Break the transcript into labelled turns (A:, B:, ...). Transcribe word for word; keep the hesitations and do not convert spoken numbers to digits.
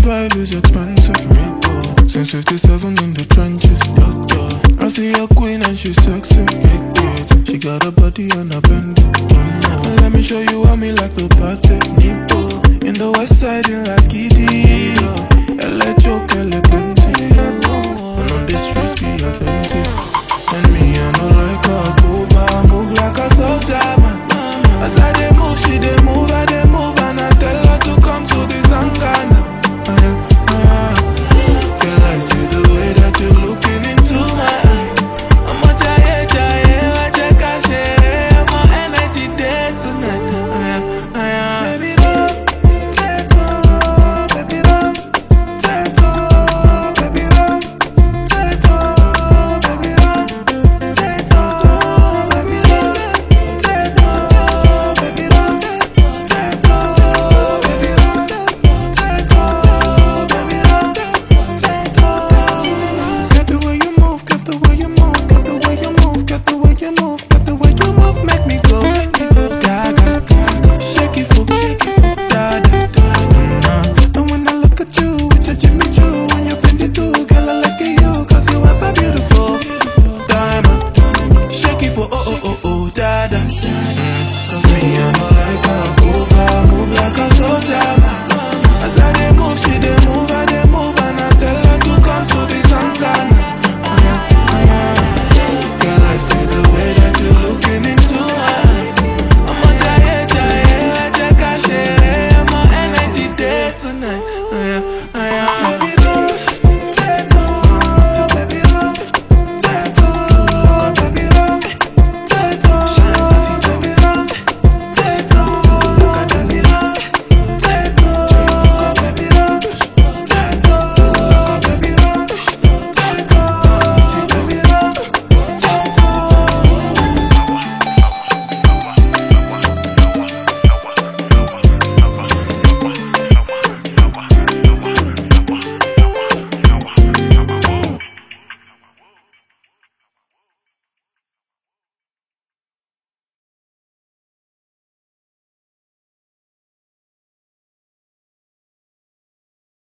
A: ride is expensive. Since fifty-seven in the trenches. I see your queen and she's sexy. She got a body on a bend. Let me show you how me like the party. In the west side in La Skiddy. Elle est choke, elle est plenty.